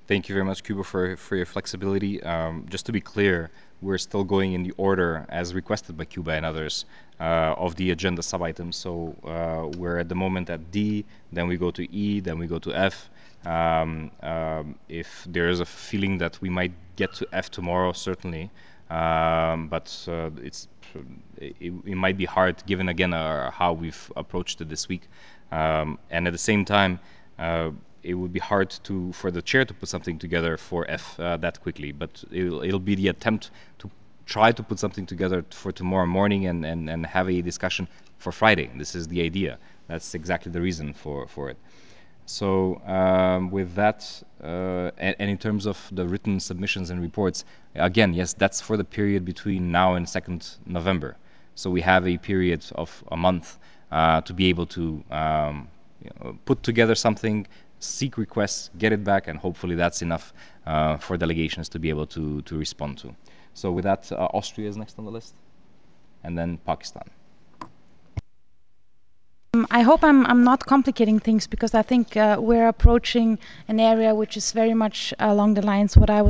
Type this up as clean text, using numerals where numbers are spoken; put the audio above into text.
Thank you very much, Cuba, for your flexibility. Just to be clear, we're still going in the order as requested by Cuba and others of the agenda sub-items. So we're at the moment at D, then we go to E, then we go to F. If there is a feeling that we might get to F tomorrow, certainly, but it might be hard given again how we've approached it this week, and at the same time. It would be hard for the chair to put something together for F that quickly, but it'll be the attempt to try to put something together for tomorrow morning and have a discussion for Friday. This is the idea. That's exactly the reason for it. So with that, and in terms of the written submissions and reports, again, yes, that's for the period between now and 2nd November. So we have a period of a month to be able to put together something, seek requests, get it back, and hopefully that's enough for delegations to be able to respond to. So with that, Austria is next on the list, and then Pakistan. I hope I'm not complicating things because I think we're approaching an area which is very much along the lines what I was